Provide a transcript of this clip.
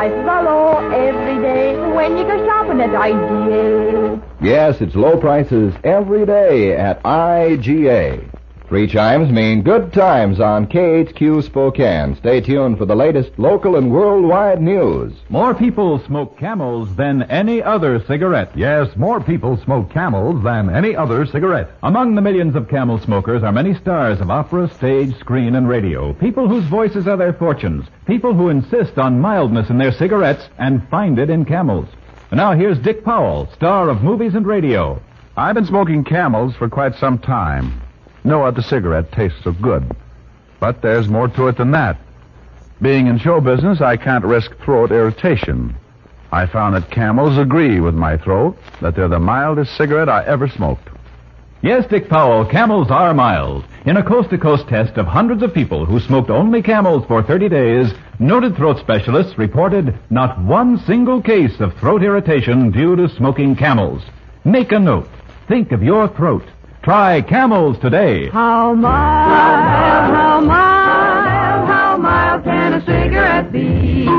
prices are low every day when you go shopping at IGA. Yes, it's low prices every day at IGA. 3 chimes mean good times on KHQ Spokane. Stay tuned for the latest local and worldwide news. More people smoke Camels than any other cigarette. Yes, more people smoke Camels than any other cigarette. Among the millions of Camel smokers are many stars of opera, stage, screen, and radio. People whose voices are their fortunes. People who insist on mildness in their cigarettes and find it in Camels. And now here's Dick Powell, star of movies and radio. I've been smoking Camels for quite some time. No other cigarette tastes so good. But there's more to it than that. Being in show business, I can't risk throat irritation. I found that Camels agree with my throat, that they're the mildest cigarette I ever smoked. Yes, Dick Powell, Camels are mild. In a coast-to-coast test of hundreds of people who smoked only Camels for 30 days, noted throat specialists reported not one single case of throat irritation due to smoking Camels. Make a note. Think of your throat. Try Camels today. How mild can a cigarette be?